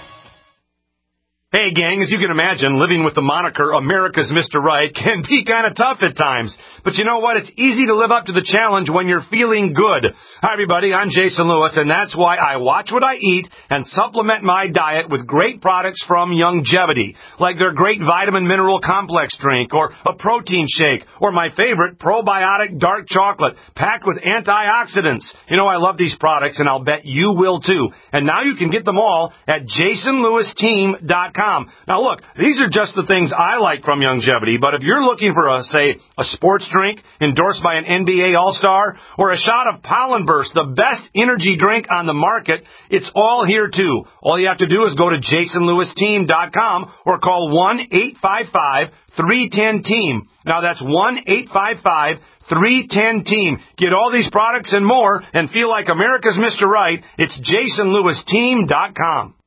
Speaker 9: Hey, gang, as you can imagine, living with the moniker America's Mister Right can be kind of tough at times. But you know what? It's easy to live up to the challenge when you're feeling good. Hi, everybody. I'm Jason Lewis, and that's why I watch what I eat and supplement my diet with great products from Youngevity, like their great vitamin mineral complex drink or a protein shake or my favorite probiotic dark chocolate packed with antioxidants. You know, I love these products, and I'll bet you will, too. And now you can get them all at jason lewis team dot com. Now, look, these are just the things I like from Youngevity, but if you're looking for, a, say, a sports drink endorsed by an N B A All-Star or a shot of Pollen Burst, the best energy drink on the market, it's all here, too. All you have to do is go to jason lewis team dot com or call one eight five five, three one zero, team. Now, that's one eight five five, three one zero, team. Get all these products and more and feel like America's Mister Right. It's jason lewis team dot com.